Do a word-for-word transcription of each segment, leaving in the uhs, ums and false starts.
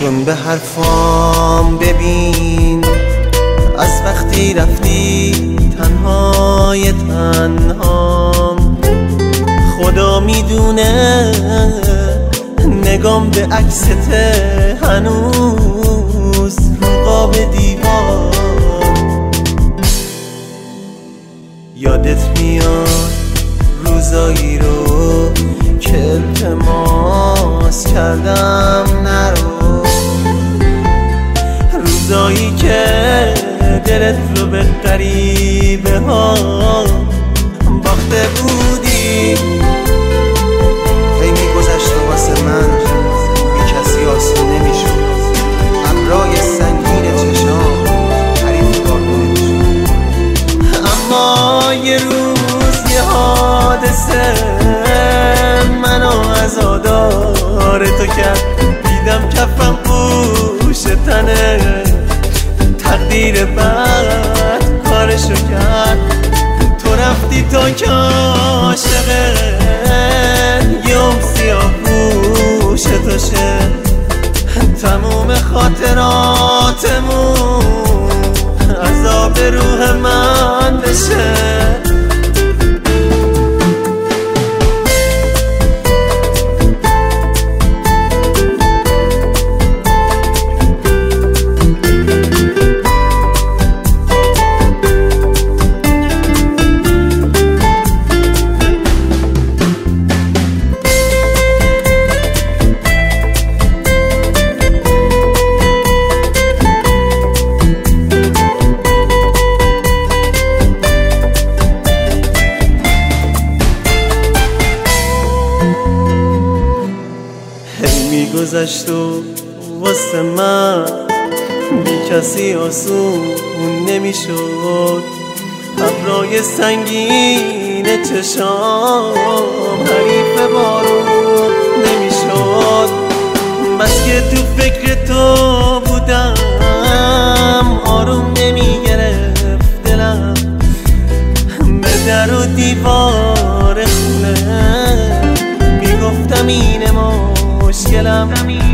گوش کن به حرفام ببین، از وقتی رفتی تنهای تنهام. خدا میدونه نگام به عکست هنوز رو قاب دیوار. یادت میاد روزایی رو که التماس کردم نرو، روزایی که دلت رو به غریبه ها باخته بودی. هی میگذشت و واسه من بی کسی آسون نمیشد، ابرای سنگین چشام حریف کار نمیشد. اما یه روز یه حادثه منو عزادار تو کرد. دیدم کفم پوش تنه، تقدیر بد کارشو کرد. تو رفتی تا که عاشقت یوم سیاه پوش تو شه، تموم خاطراتمون عذاب روح من بشه. میگذشت و واسه من بی کسی آسون نمیشد، ابرای سنگین چشام حریف بارون نمیشد. بس که تو فکر تو بودم آروم نمیگرفت دلم، به در و دیوار خونه میگفتم اینه مشکلم.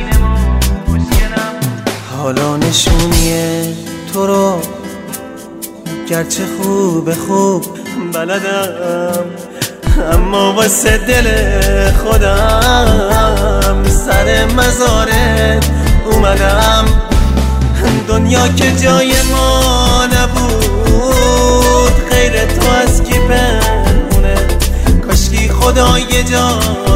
حالا نشونیه تو رو گرچه خوب خوب بلدم، اما واسه دل خودم سر مزارت اومدم. دنیا که جای ما نبود غیر تو از کی پنهونه، کاشکی خدا یه جا